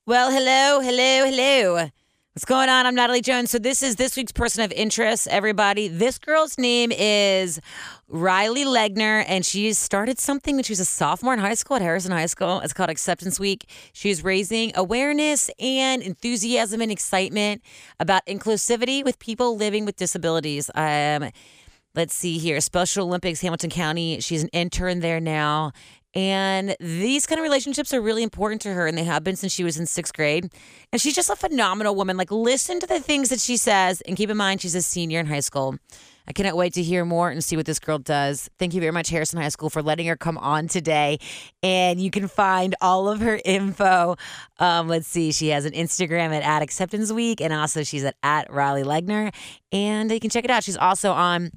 Well, hello. What's going on? I'm Natalie Jones. So this is this week's person of interest, everybody. This girl's name is Riley Legner, and she started something when she was a sophomore in high school at Harrison High School. It's called Acceptance Week. She's raising awareness and enthusiasm and excitement about inclusivity with people living with disabilities. Let's see here. Special Olympics, Hamilton County. She's an intern there now. And these kind of relationships are really important to her, and they have been since she was in sixth grade. And she's just a phenomenal woman. Like, listen to the things that she says, and keep in mind she's a senior in high school. I cannot wait to hear more and see what this girl does. Thank you very much, Harrison High School, for letting her come on today. And you can find all of her info. Let's see. She has an Instagram at Acceptance Week, and also she's at Riley Legner. And you can check it out. She's also on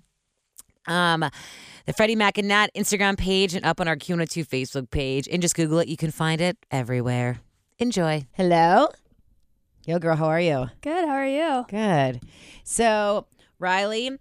the Freddie Mac and Nat Instagram page and up on our Q102 Facebook page. And just Google it. You can find it everywhere. Enjoy. Hello? Yo, girl, how are you? Good. How are you? Good. So, Riley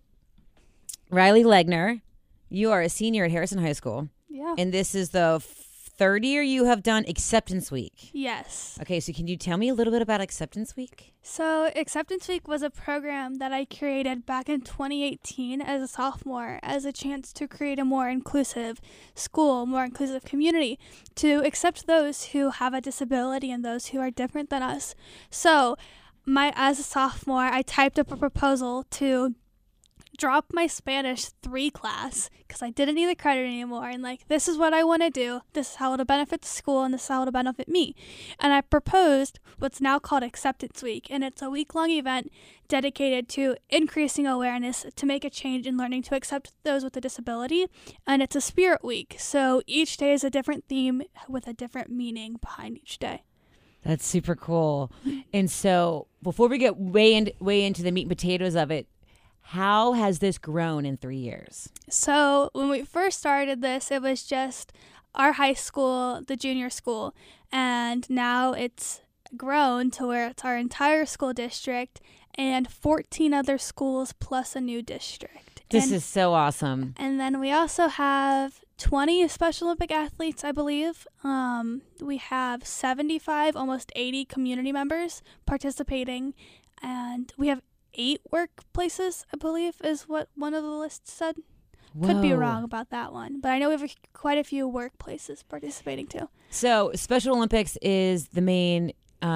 Legner, you are a senior at Harrison High School. Yeah. And this is the third year you have done Acceptance Week. Yes. Okay, so can you tell me a little bit about Acceptance Week? So Acceptance Week was a program that I created back in 2018 as a sophomore as a chance to create a more inclusive school, more inclusive community, to accept those who have a disability and those who are different than us. So as a sophomore, I typed up a proposal to drop my Spanish 3 class because I didn't need the credit anymore, and this is what I want to do, this is how it'll benefit the school, and this is how it'll benefit me. And I proposed what's now called Acceptance Week, and it's a week-long event dedicated to increasing awareness to make a change in learning to accept those with a disability. And it's a spirit week, so each day is a different theme with a different meaning behind each day. That's super cool. And so before we get way into the meat and potatoes of it, how has this grown in 3 years? So when we first started this, it was just our high school, the junior school, and now it's grown to where it's our entire school district and 14 other schools plus a new district. This is so awesome. And then we also have 20 Special Olympic athletes, I believe. We have 75, almost 80 community members participating, and we have 8 workplaces, I believe, is what one of the lists said. Whoa. Could be wrong about that one, but I know we have quite a few workplaces participating too. So Special Olympics is the main,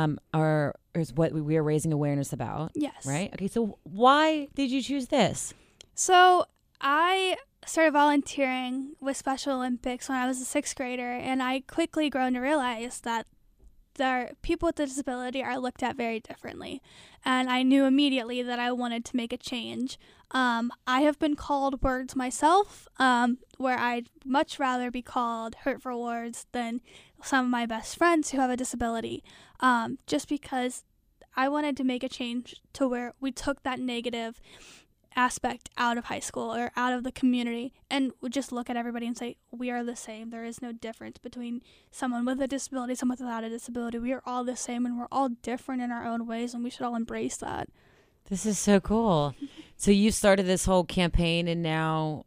is what we are raising awareness about. Yes. Right? Okay, so why did you choose this? So I started volunteering with Special Olympics when I was a 6th grader, and I quickly grown to realize that people with a disability are looked at very differently. And I knew immediately that I wanted to make a change. I have been called words myself, where I'd much rather be called hurtful words than some of my best friends who have a disability, just because I wanted to make a change to where we took that negative aspect out of high school or out of the community and would just look at everybody and say, we are the same. There is no difference between someone with a disability, someone without a disability. We are all the same, and we're all different in our own ways, and we should all embrace that. This is so cool. So you started this whole campaign, and now,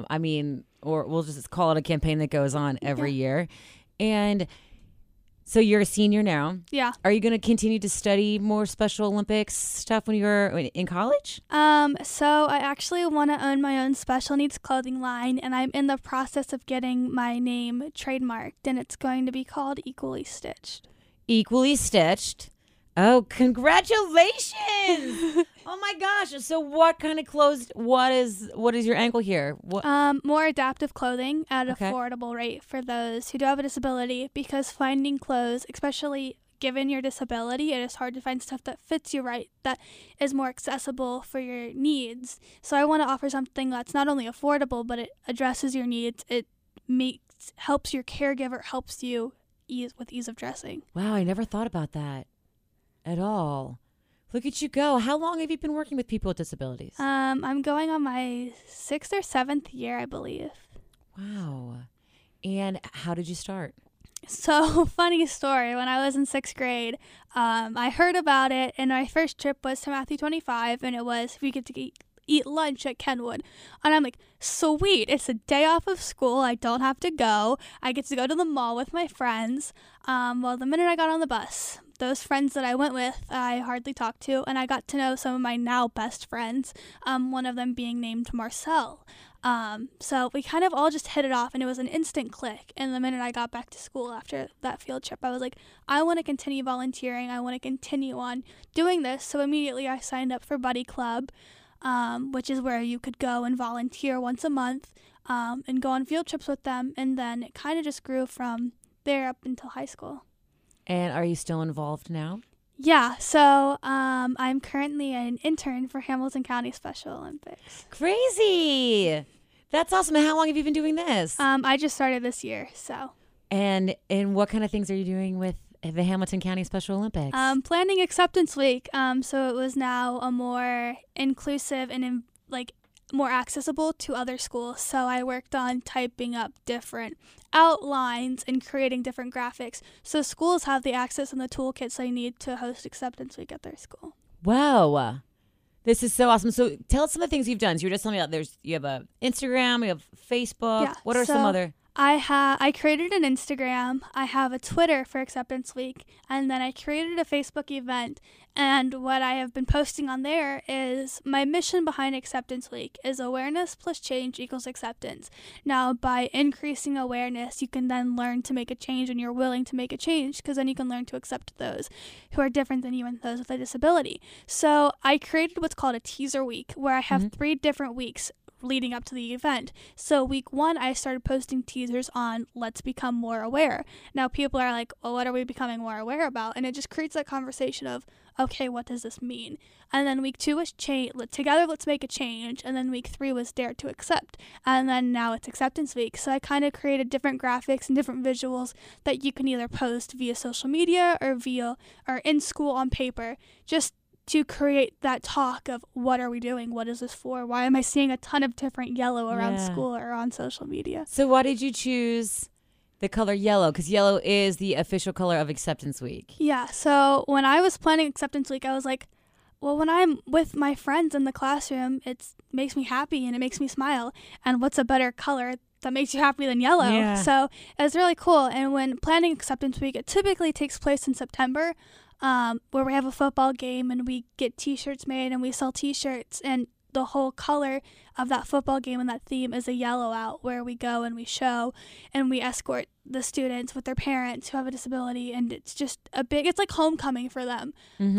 or we'll just call it a campaign that goes on every year. And so you're a senior now. Yeah. Are you going to continue to study more Special Olympics stuff when you're in college? So I actually want to own my own special needs clothing line, and I'm in the process of getting my name trademarked, and it's going to be called Equally Stitched. Equally Stitched. Oh, congratulations! Oh my gosh! So, what kind of clothes? What is your angle here? What? More adaptive clothing at an Okay. affordable rate for those who do have a disability, because finding clothes, especially given your disability, it is hard to find stuff that fits you right, that is more accessible for your needs. So I want to offer something that's not only affordable, but it addresses your needs. It helps your caregiver, helps you with ease of dressing. Wow, I never thought about that at all. Look at you go. How long have you been working with people with disabilities? I'm going on my 6th or 7th year, I believe. Wow. And how did you start? So, funny story. When I was in 6th grade, I heard about it, and my first trip was to Matthew 25, and it was we get to eat lunch at Kenwood. And I'm like, sweet, it's a day off of school. I don't have to go. I get to go to the mall with my friends. Well, the minute I got on the bus, those friends that I went with, I hardly talked to, and I got to know some of my now best friends, one of them being named Marcel. So we kind of all just hit it off, and it was an instant click. And the minute I got back to school after that field trip, I was like, I want to continue volunteering. I want to continue on doing this. So immediately I signed up for Buddy Club, which is where you could go and volunteer once a month, and go on field trips with them. And then it kind of just grew from there up until high school. And are you still involved now? Yeah, so I'm currently an intern for Hamilton County Special Olympics. Crazy. That's awesome. And how long have you been doing this? I just started this year, so. And what kind of things are you doing with the Hamilton County Special Olympics? Planning Acceptance Week. So it was now a more inclusive and more accessible to other schools. So I worked on typing up different outlines and creating different graphics so schools have the access and the toolkits they need to host Acceptance Week at their school. Wow. This is so awesome. So tell us some of the things you've done. So you were just telling me about you have a Instagram, you have Facebook. Yeah, what are some other? I created an Instagram. I have a Twitter for Acceptance Week, and then I created a Facebook event. And what I have been posting on there is my mission behind Acceptance Week is awareness plus change equals acceptance. Now, by increasing awareness, you can then learn to make a change, and you're willing to make a change because then you can learn to accept those who are different than you and those with a disability. So I created what's called a teaser week, where I have 3 different weeks leading up to the event. So week 1, I started posting teasers on let's become more aware. Now people are like, well, what are we becoming more aware about? And it just creates that conversation of, okay, what does this mean? And then week 2 was together, let's make a change. And then week 3 was dare to accept. And then now it's Acceptance Week. So I kind of created different graphics and different visuals that you can either post via social media or in school on paper, just to create that talk of what are we doing? What is this for? Why am I seeing a ton of different yellow around school or on social media? So why did you choose the color yellow? Because yellow is the official color of Acceptance Week. Yeah. So when I was planning Acceptance Week, I was like, well, when I'm with my friends in the classroom, it makes me happy and it makes me smile. And what's a better color that makes you happy than yellow? Yeah. So it was really cool. And when planning Acceptance Week, it typically takes place in September, where we have a football game and we get T-shirts made and we sell T-shirts, and the whole color of that football game and that theme is a yellow out, where we go and we show and we escort the students with their parents who have a disability, and it's just it's like homecoming for them.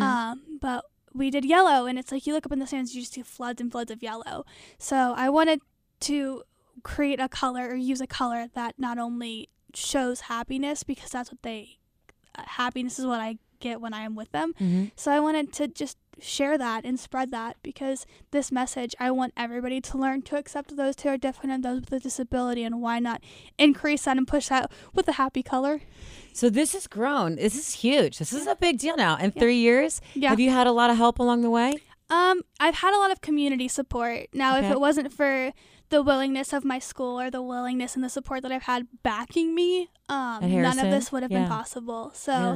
But we did yellow, and it's like you look up in the stands, you just see floods and floods of yellow. So I wanted to create a color or use a color that not only shows happiness, because that's what happiness is what I get when I am with them. So I wanted to just share that and spread that, because this message, I want everybody to learn to accept those who are different and those with a disability, and why not increase that and push that with a happy color. So this has grown. This is huge. This is a big deal now. In 3 years, have you had a lot of help along the way? I've had a lot of community support. Now, if it wasn't for the willingness of my school or the willingness and the support that I've had backing me, none of this would have been possible. So,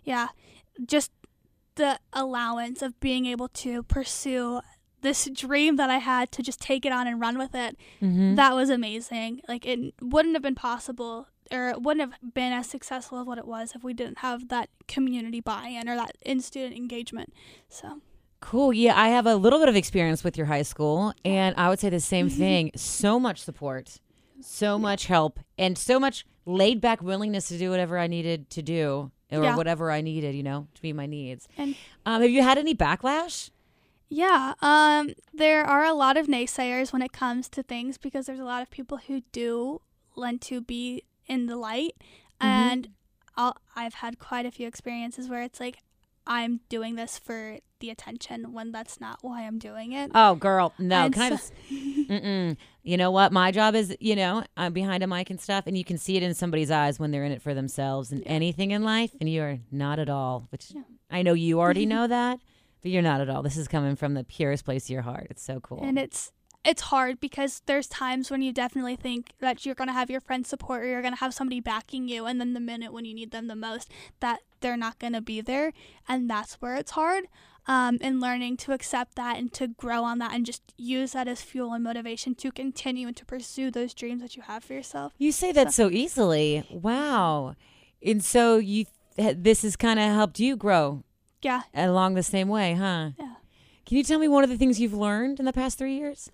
just the allowance of being able to pursue this dream that I had to just take it on and run with it, that was amazing. Like, it wouldn't have been possible, or it wouldn't have been as successful as what it was if we didn't have that community buy-in or that in-student engagement. So cool. Yeah, I have a little bit of experience with your high school, and I would say the same thing. So much support, so much help, and so much laid-back willingness to do whatever I needed to do, or whatever I needed, to meet my needs. And have you had any backlash? Yeah, there are a lot of naysayers when it comes to things, because there's a lot of people who do want to be in the light, and I've had quite a few experiences where it's like, I'm doing this for the attention, when that's not why I'm doing it. Oh, girl, no. Can I just, you know what? My job is, I'm behind a mic and stuff, and you can see it in somebody's eyes when they're in it for themselves and anything in life, and you are not at all, which I know you already know that, but you're not at all. This is coming from the purest place of your heart. It's so cool. And it's hard, because there's times when you definitely think that you're going to have your friends support, or you're going to have somebody backing you, and then the minute when you need them the most, that they're not going to be there, and that's where it's hard. And learning to accept that and to grow on that, and just use that as fuel and motivation to continue and to pursue those dreams that you have for yourself. You say that so easily. Wow. And so you this has kind of helped you grow Yeah. along the same way, huh? Yeah. Can you tell me one of the things you've learned in the past 3 years?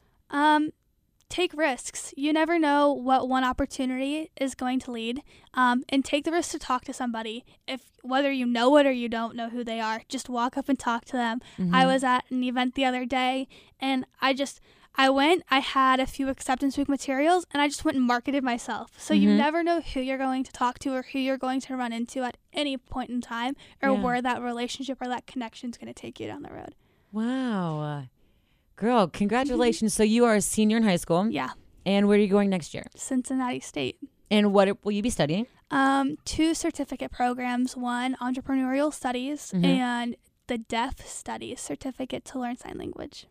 Take risks. You never know what one opportunity is going to lead. And take the risk to talk to somebody. If whether you know it or you don't know who they are, just walk up and talk to them. I was at an event the other day, and I went, I had a few acceptance week materials, and I just went and marketed myself. So you never know who you're going to talk to or who you're going to run into at any point in time, or where that relationship or that connection is going to take you down the road. Wow. Girl, congratulations. So you are a senior in high school. Yeah. And where are you going next year? Cincinnati State. And what will you be studying? 2 certificate programs, one entrepreneurial studies and the deaf studies certificate to learn sign language.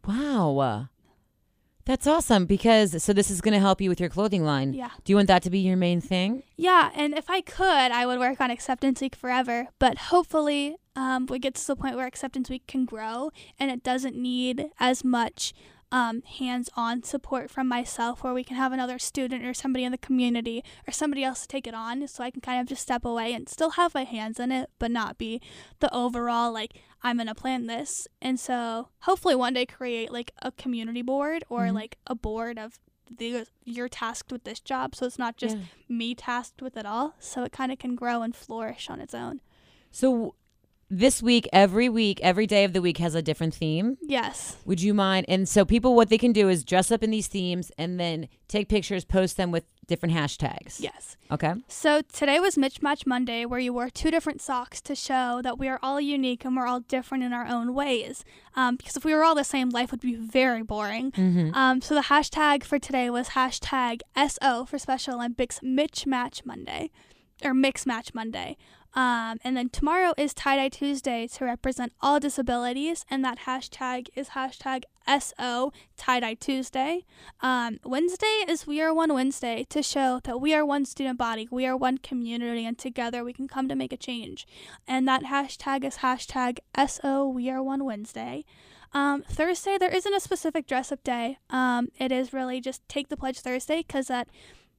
Wow. That's awesome so this is going to help you with your clothing line. Yeah. Do you want that to be your main thing? Yeah, and if I could, I would work on Acceptance Week forever, but hopefully we get to the point where Acceptance Week can grow and it doesn't need as much hands-on support from myself, where we can have another student or somebody in the community or somebody else to take it on, so I can kind of just step away and still have my hands in it, but not be the overall, like, I'm going to plan this. And so hopefully one day create like a community board or like a board of you're tasked with this job, so it's not just me tasked with it all, so it kind of can grow and flourish on its own. So this week, every day of the week has a different theme. Yes. Would you mind? And so people, what they can do is dress up in these themes and then take pictures, post them with different hashtags. Yes. Okay. So today was Mismatch Monday, where you wore 2 different socks to show that we are all unique and we're all different in our own ways. Because if we were all the same, life would be very boring. So the hashtag for today was hashtag SO for Special Olympics Mismatch Monday, or Mix Match Monday. And then tomorrow is Tie-Dye Tuesday to represent all disabilities, and that hashtag is hashtag SO Tie-Dye Tuesday. Wednesday is We Are One Wednesday to show that we are one student body, we are one community, and together we can come to make a change. And that hashtag is hashtag SO We Are One Wednesday. Thursday, there isn't a specific dress-up day. It is really just Take the Pledge Thursday, because that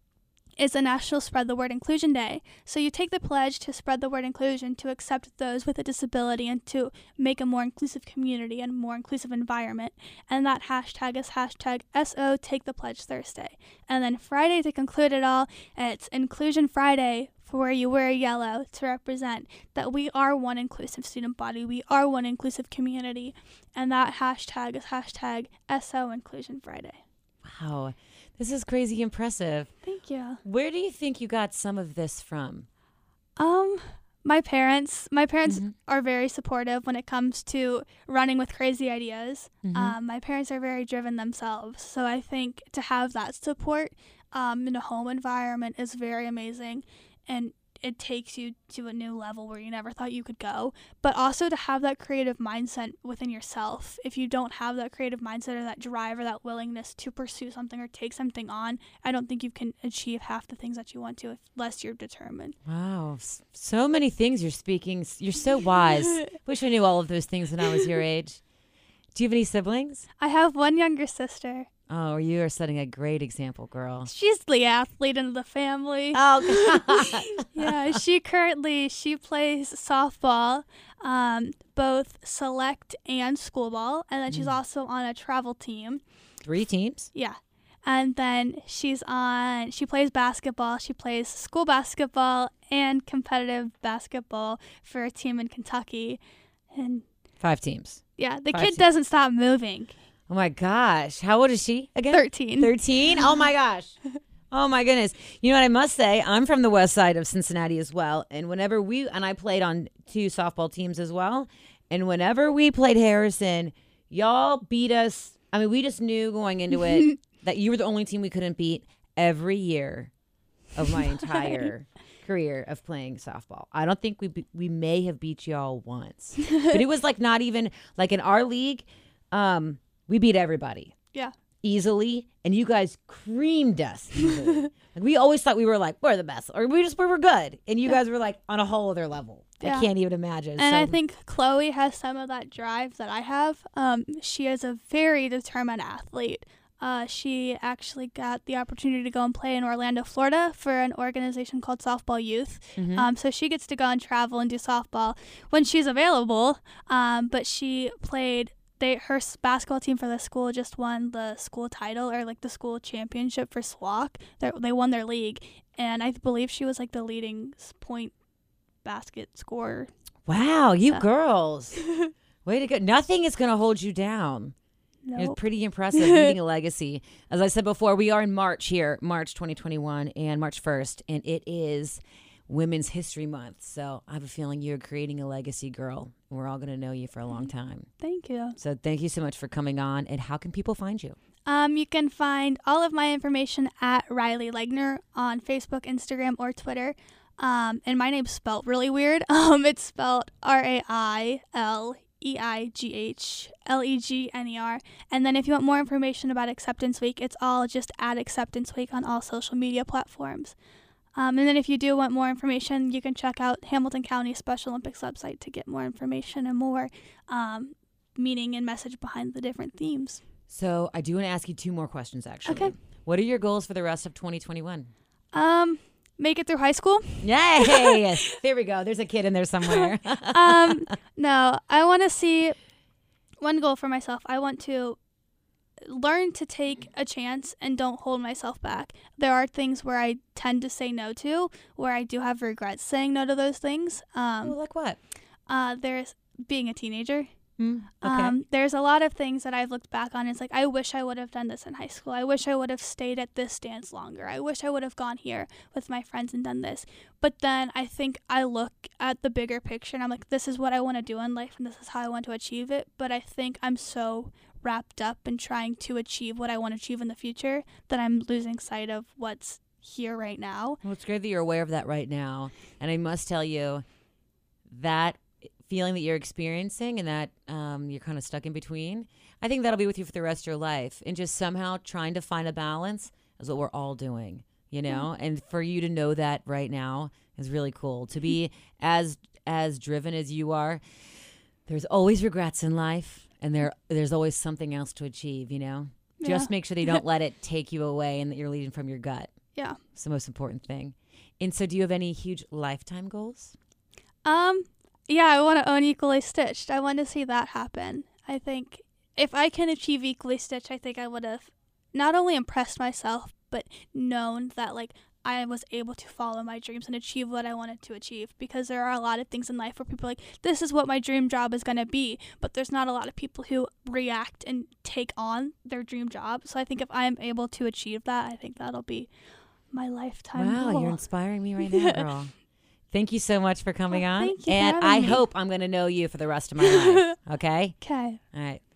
is a National Spread the Word Inclusion Day. So you take the pledge to spread the word inclusion, to accept those with a disability, and to make a more inclusive community and more inclusive environment. And that hashtag is hashtag SO Take the Pledge Thursday. And then Friday, to conclude it all, it's Inclusion Friday, for where you wear yellow to represent that we are one inclusive student body, we are one inclusive community. And that hashtag is hashtag SO Inclusion Friday. Wow. This is crazy impressive. Thank you. Where do you think you got some of this from? My parents are very supportive when it comes to running with crazy ideas. My parents are very driven themselves, so I think to have that support in a home environment is very amazing, and it takes you to a new level where you never thought you could go. But also to have that creative mindset within yourself. If you don't have that creative mindset or that drive or that willingness to pursue something or take something on, I don't think you can achieve half the things that you want to unless you're determined. Wow. So many things you're speaking. You're so wise. Wish I knew all of those things when I was your age. Do you have any siblings? I have one younger sister. Oh, you are setting a great example, girl. She's the athlete in the family. Oh, God. Yeah, she plays softball, both select and school ball, and then she's also on a travel team. 3 teams? Yeah. And then she plays basketball. She plays school basketball and competitive basketball for a team in Kentucky. And 5 teams. yeah, the 5 kid teams. doesn't stop moving. Oh, my gosh. How old is she again? 13. 13? Oh, my gosh. Oh, my goodness. You know what I must say? I'm from the west side of Cincinnati as well. And whenever I played on 2 softball teams as well. And whenever we played Harrison, y'all beat us. I mean, we just knew going into it that you were the only team we couldn't beat every year of my entire career of playing softball. I don't think we may have beat y'all once. But it was like not even like in our league, we beat everybody. Yeah. Easily, and you guys creamed us easily. Like, we always thought we were like, we're the best, or we were good, and you guys were like on a whole other level. Yeah. I can't even imagine. And I think Chloe has some of that drive that I have. She is a very determined athlete. she actually got the opportunity to go and play in Orlando, Florida for an organization called Softball Youth. So she gets to go and travel and do softball when she's available. But she played, her basketball team for the school just won the school title, or like the school championship for SWAC. They won their league. And I believe she was like the leading point basket scorer. Wow, you girls. Way to go. Nothing is going to hold you down. Nope. It's pretty impressive, leaving a legacy. As I said before, we are in March here, March 2021 and March 1st, and it is Women's History Month. So I have a feeling you're creating a legacy, girl. We're all going to know you for a long time. Thank you. So thank you so much for coming on. And how can people find you? You can find all of my information at Riley Legner on Facebook, Instagram, or Twitter. And my name's spelled really weird. It's spelled RAILEIGHLEGNER. And then if you want more information about Acceptance Week, it's all just at Acceptance Week on all social media platforms. And then if you do want more information, you can check out Hamilton County Special Olympics website to get more information and more meaning and message behind the different themes. So I do want to ask you two more questions, actually. Okay. What are your goals for the rest of 2021? Make it through high school. Yay! There we go. There's a kid in there somewhere. No, I want to see one goal for myself. I want to learn to take a chance and don't hold myself back. There are things where I tend to say no to, where I do have regrets saying no to those things. Like what? There's being a teenager. Okay. There's a lot of things that I've looked back on. It's like, I wish I would have done this in high school. I wish I would have stayed at this dance longer. I wish I would have gone here with my friends and done this. But then I think I look at the bigger picture and I'm like, this is what I want to do in life and this is how I want to achieve it. But I think I'm so wrapped up in trying to achieve what I want to achieve in the future that I'm losing sight of what's here right now. Well, it's great that you're aware of that right now. And I must tell you that feeling that you're experiencing and that you're kind of stuck in between, I think that'll be with you for the rest of your life. And just somehow trying to find a balance is what we're all doing, you know? And for you to know that right now is really cool. To be as driven as you are, there's always regrets in life and there's always something else to achieve, you know? Yeah. Just make sure that you don't let it take you away and that you're leading from your gut. Yeah. It's the most important thing. And so do you have any huge lifetime goals? Yeah, I want to own Equally Stitched. I want to see that happen. I think if I can achieve Equally Stitched, I think I would have not only impressed myself, but known that like I was able to follow my dreams and achieve what I wanted to achieve. Because there are a lot of things in life where people are like, this is what my dream job is going to be. But there's not a lot of people who react and take on their dream job. So I think if I'm able to achieve that, I think that'll be my lifetime Wow, goal. you're inspiring me right now, girl. Thank you so much for coming on. Thank you for and having I me. hope I'm going to know you for the rest of my life. Okay? Okay. All right.